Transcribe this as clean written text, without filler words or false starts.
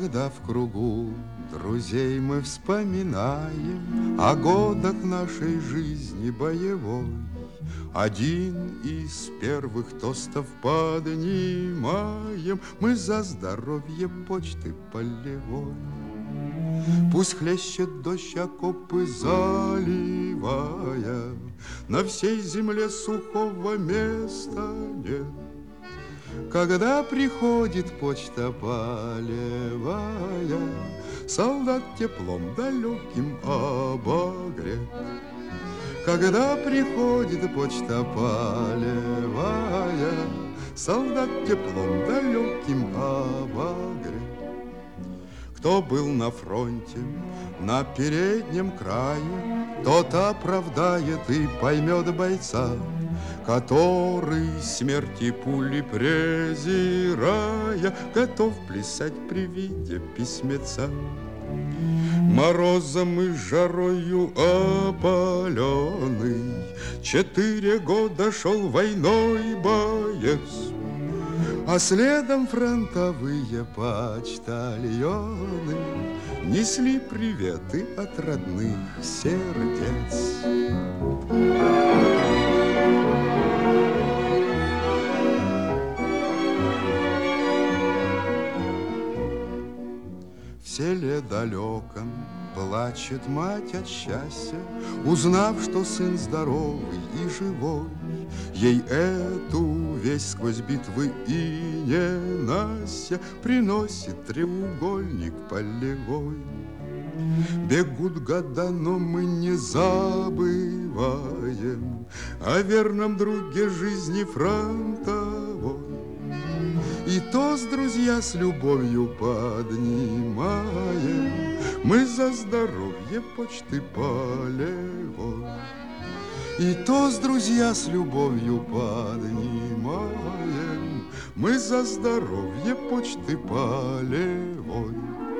Когда в кругу друзей мы вспоминаем о годах нашей жизни боевой, один из первых тостов поднимаем мы за здоровье почты полевой. Пусть хлещет дождь, окопы заливая, на всей земле сухого места нет. Когда приходит почта полевая, солдат теплом далеким обогрет. Когда приходит почта полевая, солдат теплом далеким обогрет. Кто был на фронте, на переднем крае, тот оправдает и поймет бойца, который смерти пули презирая готов плясать при виде письмеца. Морозом и жарою опаленный 4 года шел войной боец, а следом фронтовые почтальоны несли приветы от родных сердец. В селе далеком плачет мать от счастья, узнав, что сын здоровый и живой. Ей эту весть сквозь битвы и ненастья приносит треугольник полевой. Бегут года, но мы не забываем о верном друге жизни фронтовой. И тост, друзья, с любовью поднимаем мы за здоровье почты полевой. И тост, друзья, с любовью поднимаем мы за здоровье почты полевой.